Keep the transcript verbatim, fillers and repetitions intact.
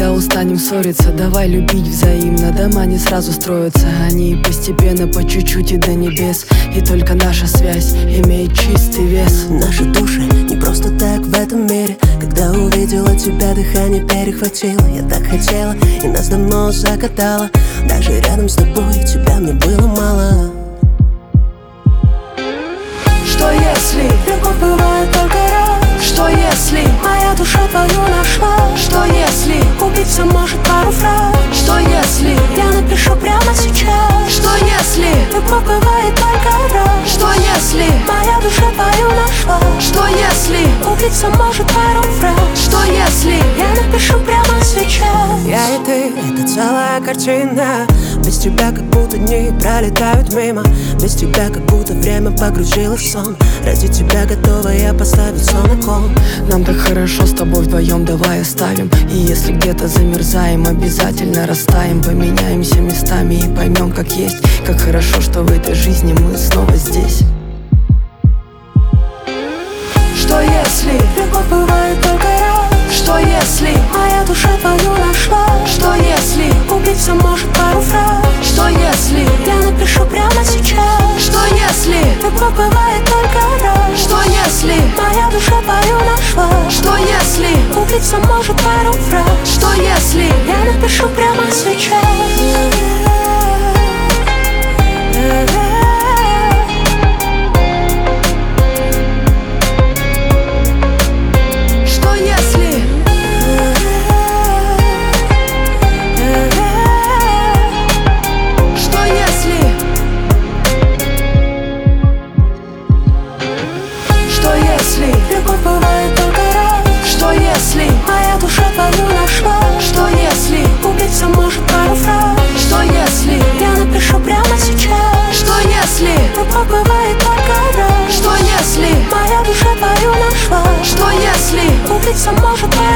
Когда устанем ссориться, давай любить взаимно. Дома не сразу строятся, они постепенно, по чуть-чуть и до небес. И только наша связь имеет чистый вес. Наши души не просто так в этом мире. Когда увидела тебя, дыхание перехватило. Я так хотела, и нас давно закатала. Даже рядом с тобой тебя мне было мало. Что если любовь бывает только раз? Что если моя душа твою нашла? Что если убийца может пару фраз? Что если я напишу прямо сейчас? Что если любовь бывает только раз? Что если моя душа твою нашла? Что если убийца может пару фраз? Что если я напишу прямо сейчас? Я и ты — это целая картина. Без тебя как будто дни пролетают мимо. Без тебя как будто время погрузилось в сон. Ради тебя готова я поставить сон на кон. Нам так хорошо с тобой вдвоем, давай оставим. И если где-то замерзаем, обязательно растаем. Поменяемся местами и поймем, как есть. Как хорошо, что в этой жизни мы снова здесь. Что если любовь бывает только раз? Что если моя душа твою нашла? Что если убийца может пару фраз? Что если я напишу прямо сейчас? Что если любовь бывает только раз? Что если моя душа твою нашла? Что если убийца может пару фраз? Что если я напишу прямо сейчас? любовь бывает только раз? Что если моя душа твою нашла? Что если убийца может пару фраз? Что если я напишу прямо сейчас? Что если любовь бывает только раз? Что если моя душа твою нашла? Что если убийца может пару